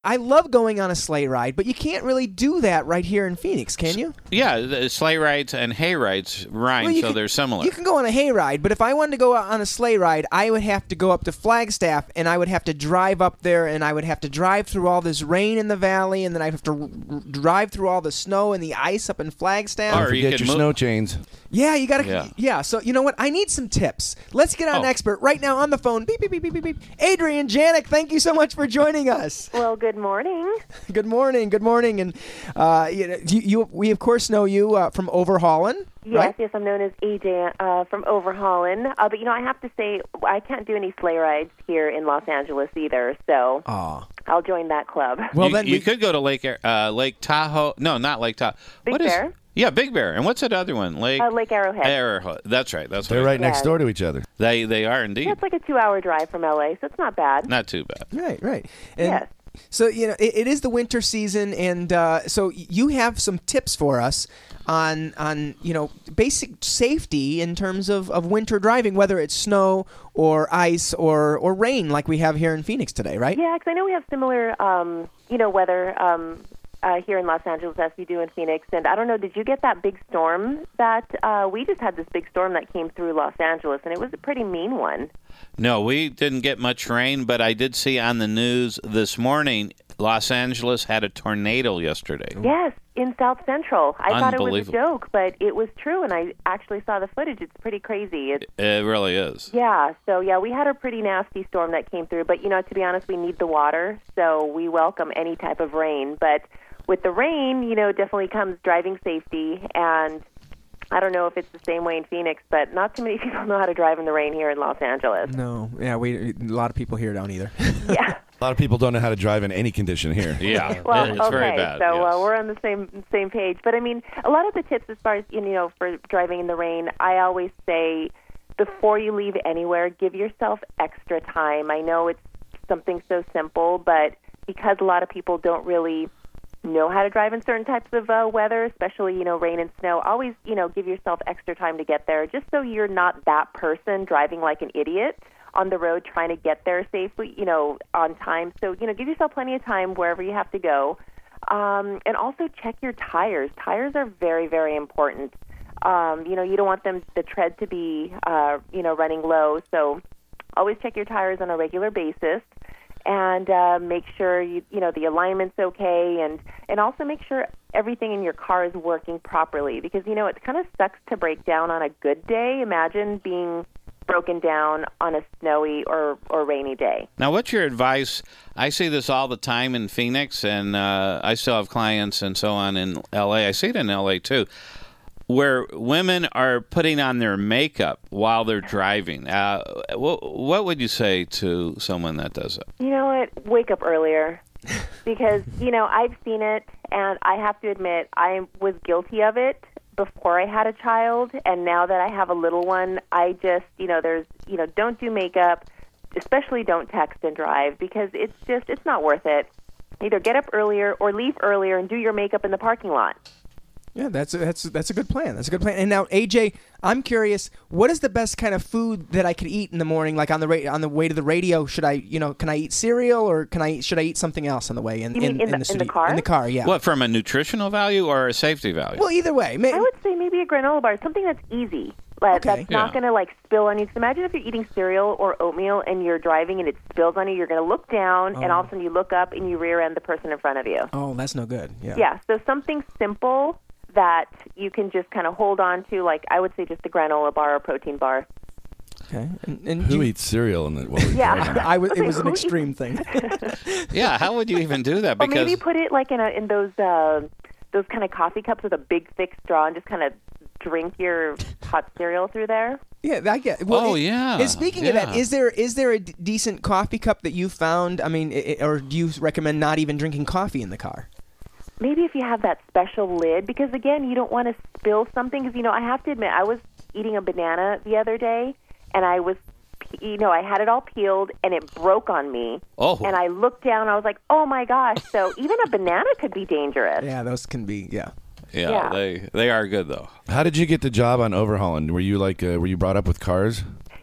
I love going on a sleigh ride, but you can't really do that right here in Phoenix, can you? Yeah, the sleigh rides and hay rides rhyme, Well, so they're similar. You can go on a hay ride, but if I wanted to go on a sleigh ride, I would have to go up to Flagstaff, and I would have to drive up there, and I would have to drive through all this rain in the valley, and then I'd have to drive through all the snow and the ice up in Flagstaff. Or Don't you forget could your move- snow chains. Yeah, you gotta. Yeah. So you know what? I need some tips. Let's get on an expert right now on the phone. Beep beep beep beep beep beep. Adrienne Janik, thank you so much for joining us. Well, good morning. Good morning. Good morning. And we of course know you from Overhaulin'. Yes, I'm known as AJ from Overhaulin'. But I have to say, I can't do any sleigh rides here in Los Angeles either. So I'll join that club. Well, you could go to Lake Tahoe. No, not Lake Tahoe. Big Bear? Yeah, Big Bear. And what's that other one? Lake Arrowhead. Arrowhead. That's right. That's They're right next door to each other. They are indeed. Yeah, it's like a 2-hour drive from LA, so it's not bad. Not too bad. Right. And Yes. So it is the winter season, and so you have some tips for us on basic safety in terms of winter driving, whether it's snow or ice or rain like we have here in Phoenix today, right? Yeah, because I know we have similar weather here in Los Angeles as we do in Phoenix. And I don't know, did you get that big storm that we just had this big storm that came through Los Angeles, and it was a pretty mean one. No, we didn't get much rain, but I did see on the news this morning Los Angeles had a tornado yesterday. Yes, in South Central. I thought it was a Unbelievable. joke, but it was true, and I actually saw the footage. It's pretty crazy. It really is. Yeah, so we had a pretty nasty storm that came through, but to be honest, we need the water, so we welcome any type of rain. But with the rain, definitely comes driving safety, and I don't know if it's the same way in Phoenix, but not too many people know how to drive in the rain here in Los Angeles. No, yeah, a lot of people here don't either. Yeah. A lot of people don't know how to drive in any condition here. Yeah, Well, it's okay, very bad. so yes. we're on the same page. But I mean, a lot of the tips as far as for driving in the rain, I always say before you leave anywhere, give yourself extra time. I know it's something so simple, but because a lot of people don't really know how to drive in certain types of weather, especially rain and snow, always give yourself extra time to get there, just so you're not that person driving like an idiot on the road trying to get there safely, on time. So, give yourself plenty of time wherever you have to go. And also check your tires. Tires are very, very important. You don't want the tread to be, running low. So always check your tires on a regular basis and make sure, the alignment's okay. And also make sure everything in your car is working properly because, it kind of sucks to break down on a good day. Imagine being broken down on a snowy or rainy day. Now, what's your advice? I see this all the time in Phoenix, and I still have clients and so on in L.A. I see it in L.A. too, where women are putting on their makeup while they're driving. What would you say to someone that does it? You know what? Wake up earlier because, I've seen it, and I have to admit I was guilty of it before I had a child, and now that I have a little one, I just, don't do makeup, especially don't text and drive, because it's not worth it. Either get up earlier or leave earlier and do your makeup in the parking lot. Yeah, that's a good plan. That's a good plan. And now, AJ, I'm curious, what is the best kind of food that I could eat in the morning, like on the way to the radio? Should I, can I eat cereal or should I eat something else on the way in the studio? In the car? In the car, yeah. What, from a nutritional value or a safety value? Well, either way. I would say maybe a granola bar, something that's easy. That's not going to spill on you. Because imagine if you're eating cereal or oatmeal and you're driving and it spills on you. You're going to look down and all of a sudden you look up and you rear end the person in front of you. Oh, that's no good. Yeah. Yeah. So something simple that you can just kind of hold on to, like I would say just a granola bar or protein bar. Okay. And Who eats cereal in the Yeah. It was an extreme thing. Yeah, how would you even do that? Or Because maybe put it like in those kind of coffee cups with a big thick straw and just kind of drink your hot cereal through there. Yeah, I get. Well, yeah. And speaking of that, is there a decent coffee cup that you found? I mean, or do you recommend not even drinking coffee in the car? Maybe if you have that special lid, because again, you don't want to spill something. Because I have to admit, I was eating a banana the other day, and I was, I had it all peeled, and it broke on me. Oh. And I looked down, I was like, oh my gosh! So even a banana could be dangerous. Yeah, those can be. Yeah. Yeah, they are good though. How did you get the job on Overhaulin'? Were you were you brought up with cars?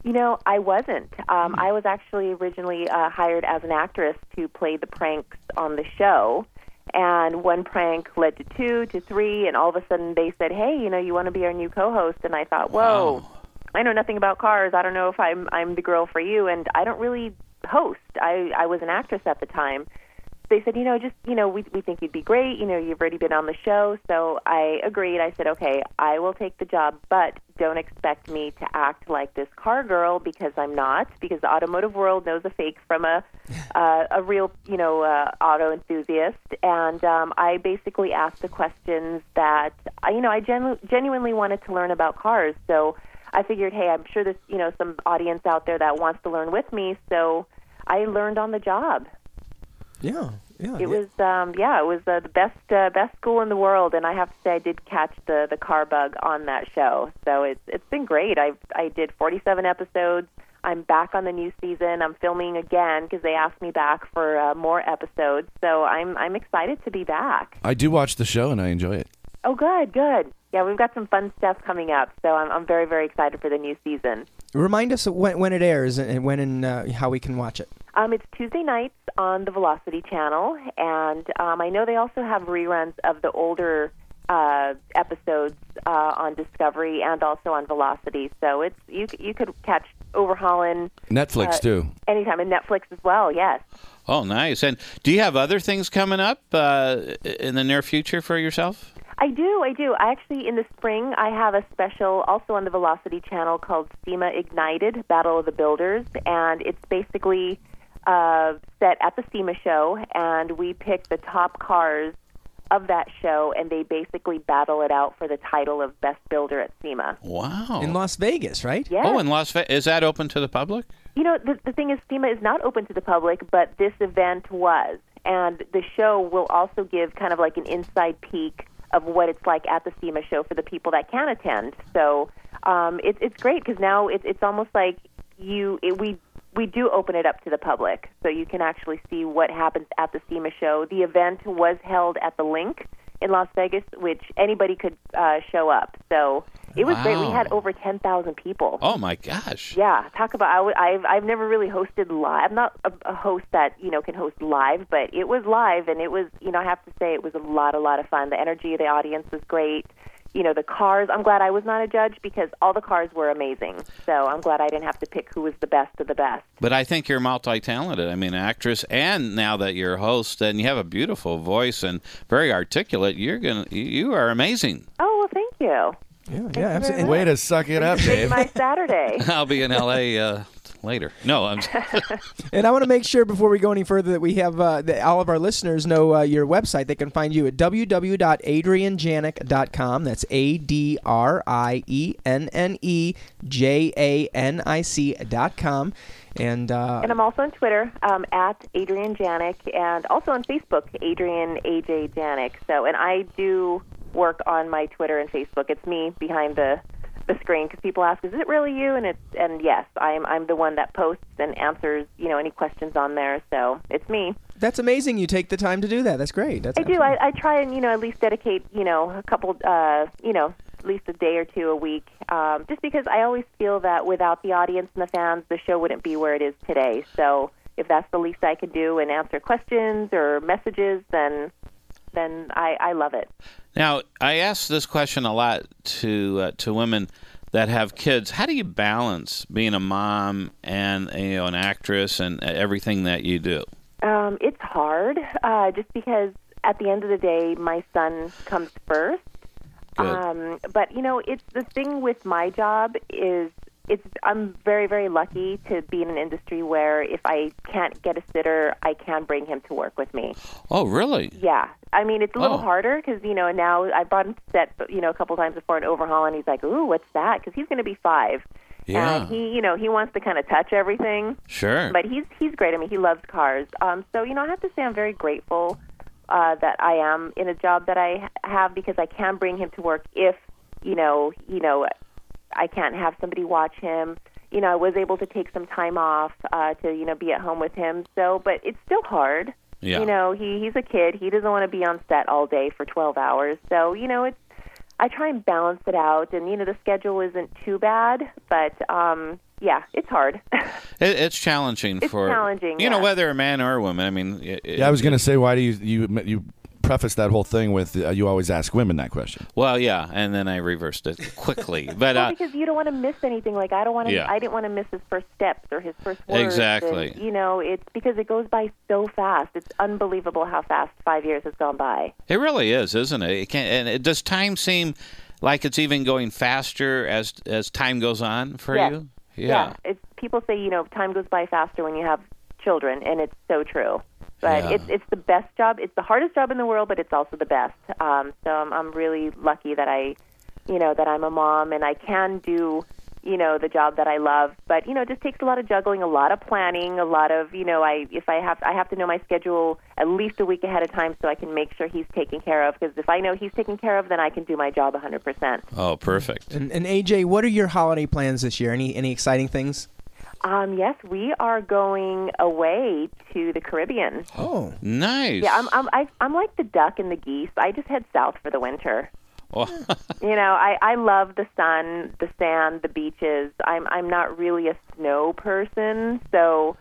You know, I wasn't. I was actually originally hired as an actress to play the pranks on the show. And one prank led to 2, to 3, and all of a sudden they said, hey, you know, you want to be our new co-host? And I thought, whoa, Wow. I know nothing about cars. I don't know if I'm the girl for you. And I don't really host. I was an actress at the time. They said, you know, just, you know, we think you'd be great. You know, you've already been on the show. So I agreed. I said, okay, I will take the job, but don't expect me to act like this car girl, because I'm not, because the automotive world knows a fake from a real, you know, auto enthusiast. And I basically asked the questions that, you know, I genuinely wanted to learn about cars. So I figured, hey, I'm sure there's, you know, some audience out there that wants to learn with me. So I learned on the job. Yeah. It was, it was the best school in the world, and I have to say I did catch the car bug on that show. So it's been great. I did 47 episodes. I'm back on the new season. I'm filming again because they asked me back for more episodes. So I'm excited to be back. I do watch the show and I enjoy it. Oh, good. Yeah, we've got some fun stuff coming up. So I'm very, very excited for the new season. Remind us when it airs and when and how we can watch it. It's Tuesday nights on the Velocity channel, and I know they also have reruns of the older episodes on Discovery and also on Velocity. So it's you could catch Overhauling Netflix too. Anytime, and Netflix as well. Yes. Oh, nice. And do you have other things coming up in the near future for yourself? I do. I actually, in the spring, I have a special also on the Velocity channel called SEMA Ignited, Battle of the Builders, and it's basically set at the SEMA show, and we pick the top cars of that show, and they basically battle it out for the title of Best Builder at SEMA. Wow. In Las Vegas, right? Yes. Oh, in Las Vegas. Is that open to the public? You know, the thing is, SEMA is not open to the public, but this event was. And the show will also give kind of like an inside peek of what it's like at the SEMA show for the people that can attend. So it's great because now it's almost like we do open it up to the public, so you can actually see what happens at the SEMA show. The event was held at the Link in Las Vegas, which anybody could show up. So it was great. We had over 10,000 people. Oh my gosh! Yeah, talk about. I've never really hosted live. I'm not a host that can host live, but it was live, and it was I have to say it was a lot of fun. The energy of the audience was great. The cars, I'm glad I was not a judge because all the cars were amazing. So I'm glad I didn't have to pick who was the best of the best. But I think you're multi-talented. I mean, actress, and now that you're a host, and you have a beautiful voice and very articulate, you are amazing. Oh, well, thank you. Yeah, absolutely. Way to suck it up, It's Dave. my Saturday. I'll be in L.A. Later. No, I'm. And I want to make sure before we go any further that we have that all of our listeners know your website. They can find you at www.adrienjanik.com. That's ADRIENNEJANIC.com. And I'm also on Twitter at Adrian Janik, and also on Facebook, Adrian AJ Janik. So, and I do work on my Twitter and Facebook. It's me behind the screen because people ask, "Is it really you?" And yes, I'm the one that posts and answers any questions on there. So it's me. That's amazing. You take the time to do that. That's great. I do. I try and at least dedicate a couple at least a day or two a week, just because I always feel that without the audience and the fans, the show wouldn't be where it is today. So if that's the least I can do and answer questions or messages, then I love it. Now, I ask this question a lot to women that have kids. How do you balance being a mom and an actress and everything that you do? It's hard, just because at the end of the day, my son comes first. Good. But it's the thing with my job is I'm very, very lucky to be in an industry where if I can't get a sitter, I can bring him to work with me. Oh, really? Yeah. I mean, it's a little harder because, now I brought him to set, a couple times before an overhaul, and he's like, ooh, what's that? Because he's going to be 5. Yeah. And he wants to kind of touch everything. Sure. But he's great. I mean, he loves cars. So, I have to say I'm very grateful that I am in a job that I have because I can bring him to work if, I can't have somebody watch him. I was able to take some time off to, be at home with him. So, but it's still hard. Yeah. He's a kid. He doesn't want to be on set all day for 12 hours. So, I try and balance it out. And, the schedule isn't too bad. But, yeah, it's hard. It's challenging It's for challenging, you know, yeah. whether a man or a woman. I mean, Yeah, I was going to say, why do you preface that whole thing with you always ask women that question? Well, yeah, and then I reversed it quickly. But Well, because you don't want to miss anything. Like I don't want to. Yeah. I didn't want to miss his first steps or his first words. Exactly. And, you know, it's because it goes by so fast. It's unbelievable how fast 5 years has gone by. it really is, isn't it? It can, and does time seem like it's even going faster as time goes on for Yes. you? Yeah. It's, people say, you know, time goes by faster when you have children, and it's so true. But Yeah. it's the best job. It's the hardest job in the world, but it's also the best. So I'm really lucky that that I'm a mom and I can do, you know, the job that I love. But you know, it just takes a lot of juggling, a lot of planning, a lot of, you know, I have to know my schedule at least a week ahead of time so I can make sure he's taken care of. Because if I know he's taken care of, then I can do my job 100%. Oh, perfect. And AJ, what are your holiday plans this year? Any exciting things? Yes, we are going away to the Caribbean. Oh, Nice. Yeah, I'm like the duck and the geese. I just head south for the winter. Oh, You know, I love the sun, the sand, the beaches. I'm not really a snow person, so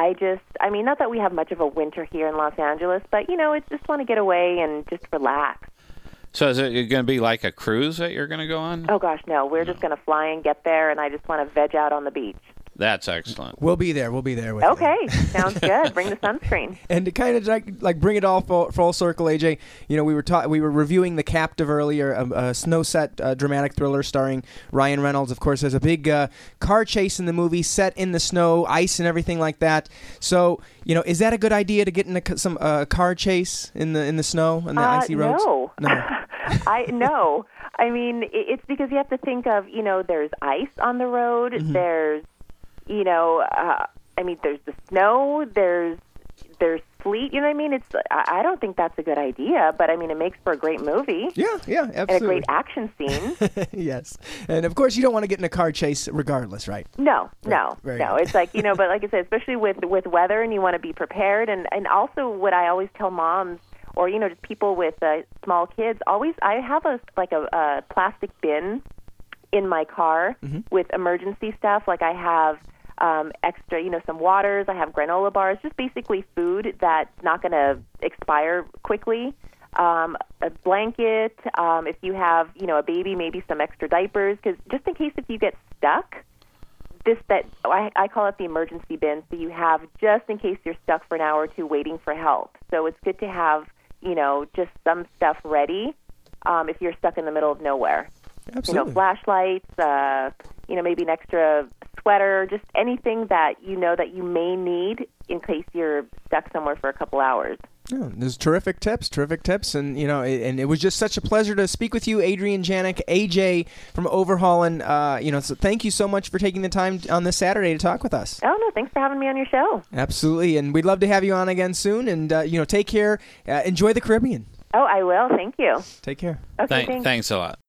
I mean, not that we have much of a winter here in Los Angeles, but you know, it's just want to get away and just relax. so is it going to be like a cruise that you're going to go on? Oh gosh, no, we're just going to fly and get there, and I just want to veg out on the beach. That's excellent. we'll be there. We'll be there with you. Okay, sounds good. Bring the sunscreen. And to kind of like bring it all full circle, AJ, you know, we were reviewing The Captive earlier, a snow set dramatic thriller starring Ryan Reynolds. Of course, there's a big car chase in the movie set in the snow, ice and everything like that. So, you know, is that a good idea to get in some car chase in the snow and the icy roads? No. No. No. I mean, it's because you have to think of, you know, there's ice on the road. Mm-hmm. There's, you know, I mean, there's the snow. There's sleet. You know what I mean? I don't think that's a good idea, but I mean, it makes for a great movie. Yeah, absolutely. And a great action scene. Yes. And of course, you don't want to get in a car chase regardless, right? No. Very good. It's like, you know, but like I said, especially with weather, and you want to be prepared. And also what I always tell moms, or, you know, just people with small kids, I have a plastic bin in my car with emergency stuff. Like I have extra, you know, some waters. I have granola bars, just basically food that's not going to expire quickly. A blanket. If you have, you know, a baby, maybe some extra diapers, because just in case if you get stuck, I call it the emergency bin. So you have just in case you're stuck for an hour or two waiting for help. So it's good to have, you know, just some stuff ready if you're stuck in the middle of nowhere. Absolutely. You know, flashlights, you know, maybe an extra sweater, just anything that you know that you may need in case you're stuck somewhere for a couple hours. Yeah, there's terrific tips, and you know, and it was just such a pleasure to speak with you, Adrienne Janik, AJ from Overhauling. You know, so thank you so much for taking the time on this Saturday to talk with us. Oh no, thanks for having me on your show. Absolutely, and we'd love to have you on again soon. And you know, take care. Enjoy the Caribbean. Oh, I will. Thank you. Take care. Okay, thanks. Thanks a lot.